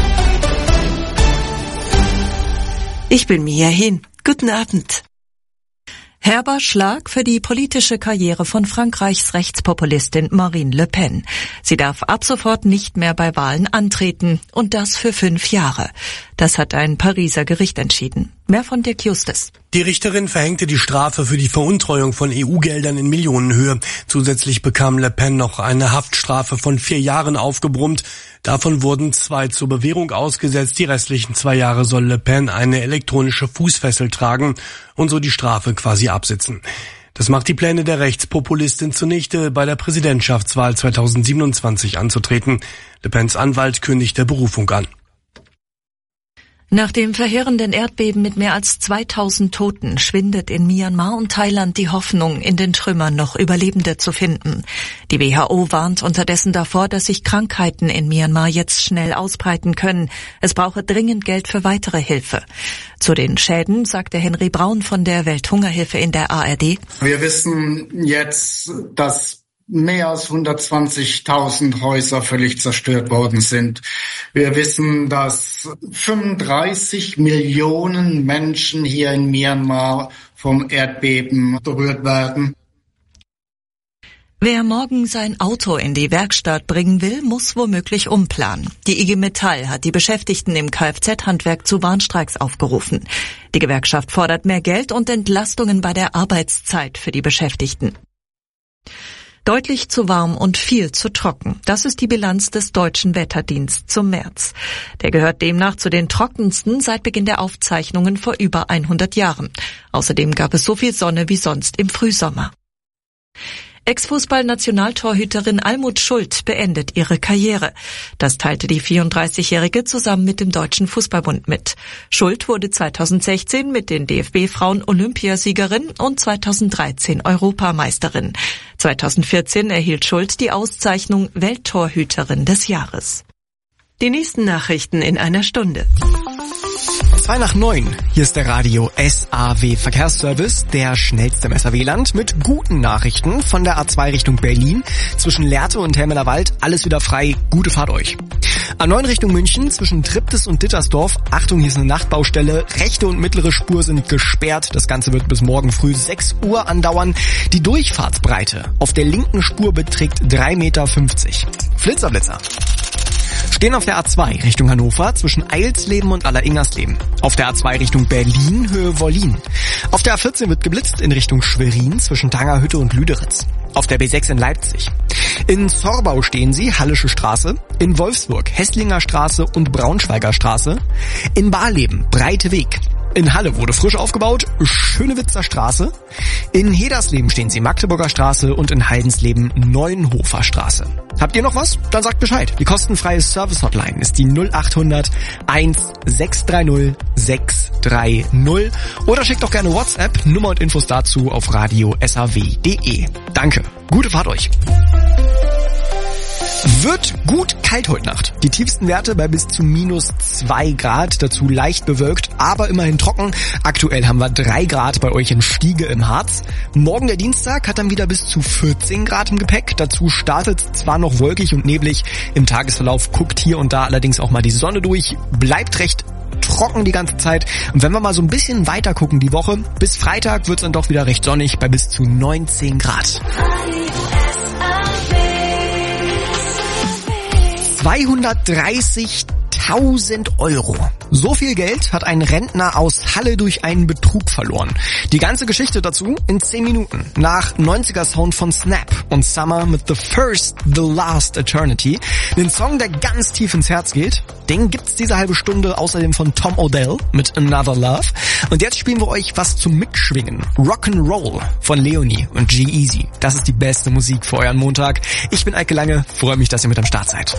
Ich bin Mia Hin. Guten Abend. Herber Schlag für die politische Karriere von Frankreichs Rechtspopulistin Marine Le Pen. Sie darf ab sofort nicht mehr bei Wahlen antreten und das für 5 Jahre. Das hat ein Pariser Gericht entschieden. Mehr von Dirk Justus. Die Richterin verhängte die Strafe für die Veruntreuung von EU-Geldern in Millionenhöhe. Zusätzlich bekam Le Pen noch eine Haftstrafe von 4 Jahren aufgebrummt. Davon wurden 2 zur Bewährung ausgesetzt. Die restlichen 2 Jahre soll Le Pen eine elektronische Fußfessel tragen und so die Strafe quasi absitzen. Das macht die Pläne der Rechtspopulistin zunichte, bei der Präsidentschaftswahl 2027 anzutreten. Le Pens Anwalt kündigte Berufung an. Nach dem verheerenden Erdbeben mit mehr als 2000 Toten schwindet in Myanmar und Thailand die Hoffnung, in den Trümmern noch Überlebende zu finden. Die WHO warnt unterdessen davor, dass sich Krankheiten in Myanmar jetzt schnell ausbreiten können. Es brauche dringend Geld für weitere Hilfe. Zu den Schäden sagte Henry Braun von der Welthungerhilfe in der ARD. Wir wissen jetzt, dass mehr als 120.000 Häuser völlig zerstört worden sind. Wir wissen, dass 35 Millionen Menschen hier in Myanmar vom Erdbeben berührt werden. Wer morgen sein Auto in die Werkstatt bringen will, muss womöglich umplanen. Die IG Metall hat die Beschäftigten im Kfz-Handwerk zu Warnstreiks aufgerufen. Die Gewerkschaft fordert mehr Geld und Entlastungen bei der Arbeitszeit für die Beschäftigten. Deutlich zu warm und viel zu trocken. Das ist die Bilanz des Deutschen Wetterdiensts zum März. Der gehört demnach zu den trockensten seit Beginn der Aufzeichnungen vor über 100 Jahren. Außerdem gab es so viel Sonne wie sonst im Frühsommer. Ex-Fußball-Nationaltorhüterin Almut Schuld beendet ihre Karriere. Das teilte die 34-Jährige zusammen mit dem Deutschen Fußballbund mit. Schuld wurde 2016 mit den DFB-Frauen Olympiasiegerin und 2013 Europameisterin. 2014 erhielt Schuld die Auszeichnung Welttorhüterin des Jahres. Die nächsten Nachrichten in einer Stunde. 8:02. Hier ist der Radio SAW Verkehrsservice, der schnellste im SAW-Land mit guten Nachrichten von der A2 Richtung Berlin. Zwischen Lehrte und Helmeler Wald alles wieder frei. Gute Fahrt euch. A9 Richtung München zwischen Triptis und Dittersdorf. Achtung, hier ist eine Nachtbaustelle. Rechte und mittlere Spur sind gesperrt. Das Ganze wird bis morgen früh 6 Uhr andauern. Die Durchfahrtsbreite auf der linken Spur beträgt 3,50 Meter. Blitzerblitzer. Stehen auf der A2 Richtung Hannover zwischen Eilsleben und Alleringersleben. Auf der A2 Richtung Berlin, Höhe Wollin. Auf der A14 wird geblitzt in Richtung Schwerin zwischen Tangerhütte und Lüderitz. Auf der B6 in Leipzig. In Zorbau stehen sie, Hallische Straße. In Wolfsburg, Hesslinger Straße und Braunschweiger Straße. In Barleben, Breite Weg. In Halle wurde frisch aufgebaut, Schönewitzer Straße. In Hedersleben stehen sie, Magdeburger Straße, und in Heidensleben, Neuenhofer Straße. Habt ihr noch was? Dann sagt Bescheid. Die kostenfreie Service-Hotline ist die 0800 1630 630 oder schickt doch gerne WhatsApp, Nummer und Infos dazu auf radio.saw.de. Danke, gute Fahrt euch. Wird gut kalt heute Nacht. Die tiefsten Werte bei bis zu -2 Grad, dazu leicht bewölkt, aber immerhin trocken. Aktuell haben wir 3 Grad bei euch in Stiege im Harz. Morgen der Dienstag hat dann wieder bis zu 14 Grad im Gepäck. Dazu startet zwar noch wolkig und neblig. Im Tagesverlauf guckt hier und da allerdings auch mal die Sonne durch. Bleibt recht trocken die ganze Zeit. Und wenn wir mal so ein bisschen weiter gucken die Woche, bis Freitag wird es dann doch wieder recht sonnig bei bis zu 19 Grad. 230.000 Euro. So viel Geld hat ein Rentner aus Halle durch einen Betrug verloren. Die ganze Geschichte dazu in 10 Minuten. Nach 90er Sound von Snap und Summer mit The First, The Last Eternity. Den Song, der ganz tief ins Herz geht. Den gibt's diese halbe Stunde außerdem von Tom Odell mit Another Love. Und jetzt spielen wir euch was zum Mitschwingen. Rock'n'Roll von Leonie und G-Eazy. Das ist die beste Musik für euren Montag. Ich bin Eike Lange, freue mich, dass ihr mit am Start seid.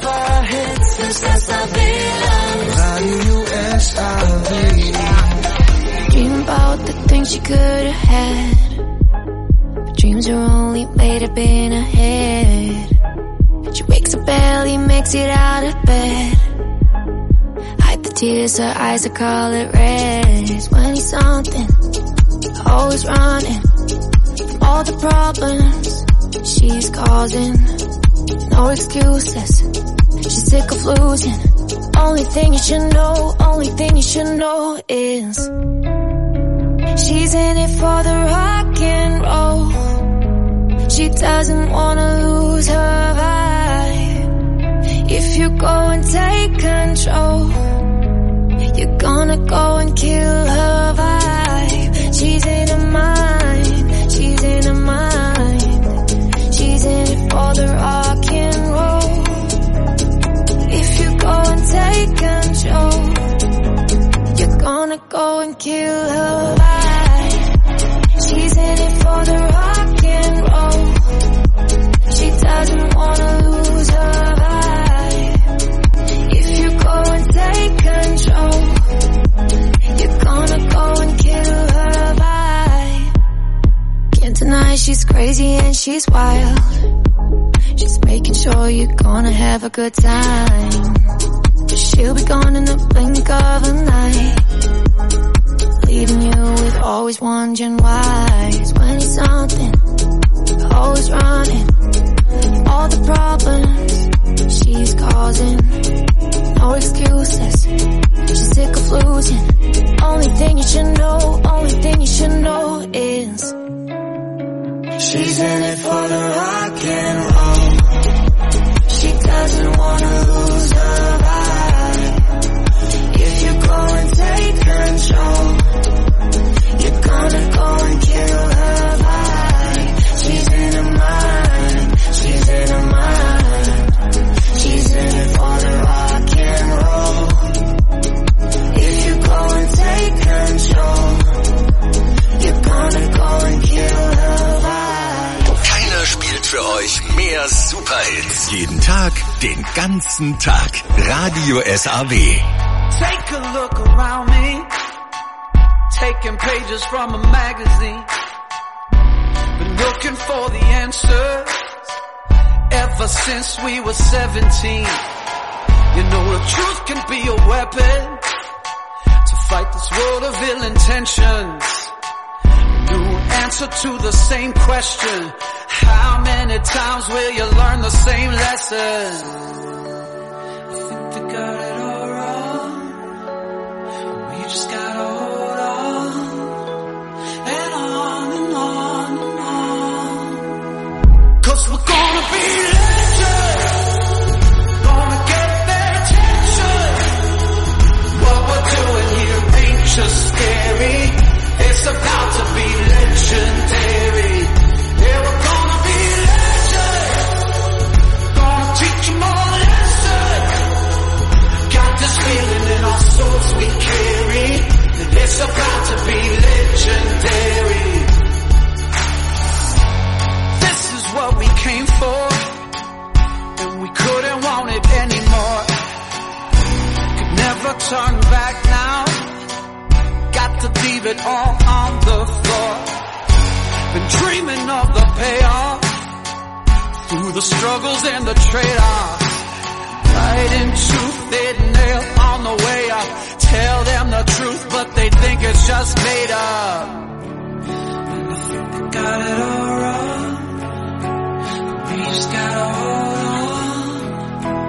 Dream about the things you could have had, but dreams are only made up in a head. She wakes up barely, makes it out of bed. Hide the tears, her eyes are color red. It's when he's something, always running from all the problems she's causing. No excuses, she's sick of losing. Only thing you should know, only thing you should know is she's in it for the rock and roll. She doesn't wanna lose her vibe. If you go and take control, you're gonna go and kill her vibe. She's in her mind, she's in her mind. She's in it for the rock and roll. If you go and take control, you're gonna go and kill her vibe. She's in it for the rock and roll. She doesn't wanna lose her vibe. If you go and take control, you're gonna go and kill her vibe. Can't deny she's crazy and she's wild. She's making sure you're gonna have a good time. But she'll be gone in the blink of an eye, leaving you with always wondering why. It's when he's something, always running all the problems she's causing. No excuses, she's sick of losing. Only thing you should know, only thing you should know is she's in it for the rock and roll. She doesn't wanna lose her vibe. If you go and take control, you're gonna go and kill her vibe. She's in her mind, she's in her mind. She's in it for the rock and roll. If you go and take control, you're gonna go and kill her vibe. Keiner spielt für euch mehr Superhits. Jeden Tag, den ganzen Tag. Radio SAW. Take a look around me, taking pages from a magazine. Been looking for the answers ever since we were 17. You know the truth can be a weapon to fight this world of ill intentions. New answer to the same question. How many times will you learn the same lesson? I think got it all wrong. We just gotta hold on. And on and on and on. 'Cause we're gonna be legends. Gonna get their attention. What we're doing here ain't just scary. It's about to be legendary. Yeah, we're gonna be legends. Gonna teach them all a lesson. Got this feeling in our souls we carry. That it's about to be legendary. This is what we came for. And we couldn't want it anymore. Could never turn back now. Got to leave it all on the floor. Been dreaming of the payoff. Through the struggles and the trade-offs. Right into thin nail on the way up. Tell them the truth, but they think it's just made up. And I think they got it all wrong. We just gotta hold on.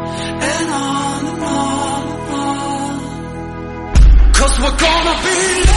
And on and on and on. 'Cause we're gonna be